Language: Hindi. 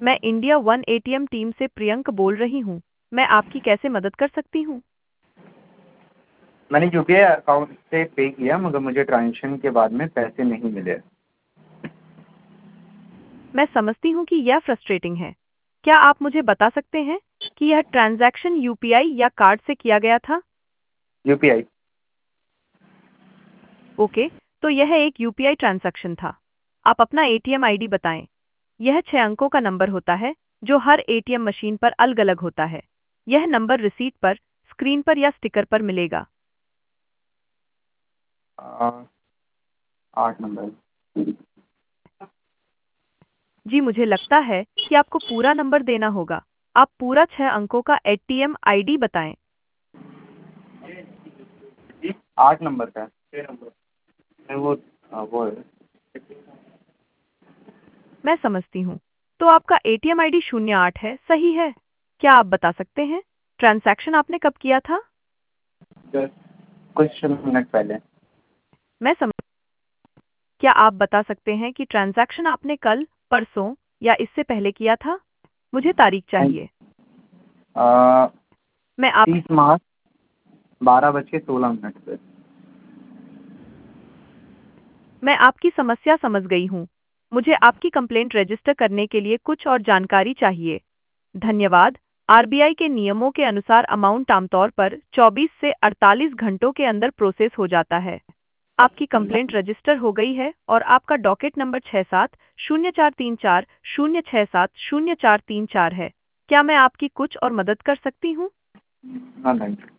मैं इंडिया वन एटीएम टीम से प्रियंक बोल रही हूँ। मैं आपकी कैसे मदद कर सकती हूँ? मैंने यूपीआई अकाउंट से पे किया मगर मुझे ट्रांजेक्शन के बाद में पैसे नहीं मिले। मैं समझती हूँ कि यह फ्रस्ट्रेटिंग है। क्या आप मुझे बता सकते हैं कि यह ट्रांजैक्शन यूपीआई या कार्ड से किया गया था? यूपीआई। ओके, तो यह एक यूपीआई ट्रांजैक्शन था। आप अपना एटीएम आईडी बताएं। यह 6 अंकों का नंबर होता है जो हर एटीएम मशीन पर अलग-अलग होता है। यह नंबर रिसीट पर, स्क्रीन पर या स्टिकर पर मिलेगा। 8 नंबर। जी, मुझे लगता है कि आपको पूरा नंबर देना होगा। आप पूरा 6 अंकों का एटीएम आईडी बताएं। 8 नंबर का 6 नंबर नहीं, वो है। मैं समझती हूँ। तो आपका एटीएम आईडी 08 है, सही है? क्या आप बता सकते हैं ट्रांजैक्शन आपने कब किया था? कुछ मिनट पहले। मैं समझ क्या आप बता सकते हैं कि ट्रांजैक्शन आपने कल, परसों या इससे पहले किया था? मुझे तारीख चाहिए। आ, मैं आप 30 मार्च 12:16 पे। मैं आपकी समस्या समझ गई हूँ। मुझे आपकी कंप्लेंट रजिस्टर करने के लिए कुछ और जानकारी चाहिए। धन्यवाद। आरबीआई के नियमों के अनुसार अमाउंट आमतौर पर 24 से 48 घंटों के अंदर प्रोसेस हो जाता है। आपकी कंप्लेंट रजिस्टर हो गई है और आपका डॉकेट नंबर 67043406700434 है। क्या मैं आपकी कुछ और मदद कर सकती हूँ? हाँ, थैंक यू।